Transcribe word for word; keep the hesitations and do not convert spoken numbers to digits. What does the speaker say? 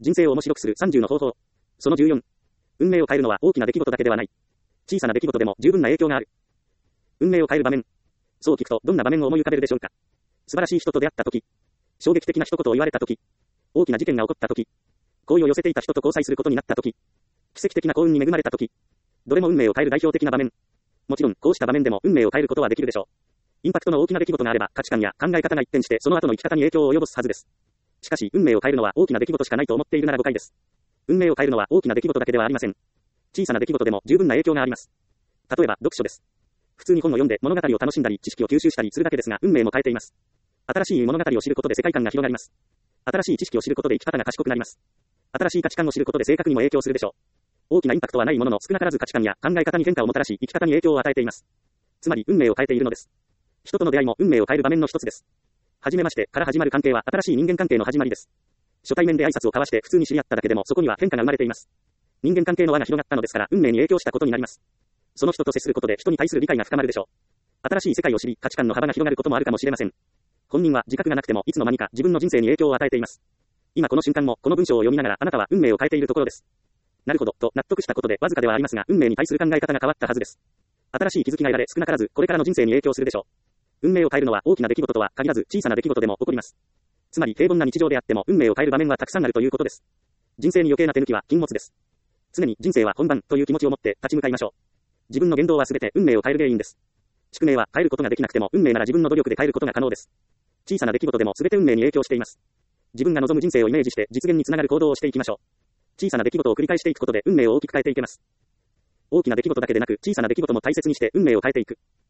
人生を面白くするさんじゅうの方法。そのじゅうよん。運命を変えるのは大きな出来事だけではない。小さな出来事でも十分な影響がある。運命を変える場面。そう聞くとどんな場面を思い浮かべるでしょうか。素晴らしい人と出会った時。衝撃的な一言を言われた時。大きな事件が起こった時。好意を寄せていた人と交際することになった時。奇跡的な幸運に恵まれた時。どれも運命を変える代表的な場面。もちろん、こうした場面でも運命を変えることはできるでしょう。インパクトの大きな出来事があれば価値観や考え方が一転してその後の生き方に影響を及ぼすはずです。しかし、運命を変えるのは大きな出来事しかないと思っているなら誤解です。運命を変えるのは大きな出来事だけではありません。小さな出来事でも十分な影響があります。例えば、読書です。普通に本を読んで物語を楽しんだり、知識を吸収したりするだけですが、運命も変えています。新しい物語を知ることで世界観が広がります。新しい知識を知ることで生き方が賢くなります。新しい価値観を知ることで性格にも影響するでしょう。大きなインパクトはないものの少なからず価値観や考え方に変化をもたらし、生き方に影響を与えています。つまり、運命を変えているのです。人との出会いも運命を変える場面の一つです。はじめましてから始まる関係は新しい人間関係の始まりです。初対面で挨拶を交わして普通に知り合っただけでもそこには変化が生まれています。人間関係の輪が広がったのですから運命に影響したことになります。その人と接することで人に対する理解が深まるでしょう。新しい世界を知り価値観の幅が広がることもあるかもしれません。本人は自覚がなくてもいつの間にか自分の人生に影響を与えています。今この瞬間もこの文章を読みながらあなたは運命を変えているところです。なるほどと納得したことでわずかではありますが運命に対する考え方が変わったはずです。新しい気づきが得られ少なからずこれからの人生に影響するでしょう。運命を変えるのは大きな出来事とは限らず小さな出来事でも起こります。つまり平凡な日常であっても運命を変える場面はたくさんあるということです。人生に余計な手抜きは禁物です。常に人生は本番という気持ちを持って立ち向かいましょう。自分の言動はすべて運命を変える原因です。宿命は変えることができなくても運命なら自分の努力で変えることが可能です。小さな出来事でもすべて運命に影響しています。自分が望む人生をイメージして実現につながる行動をしていきましょう。小さな出来事を繰り返していくことで運命を大きく変えていけます。大きな出来事だけでなく小さな出来事も大切にして運命を変えていく。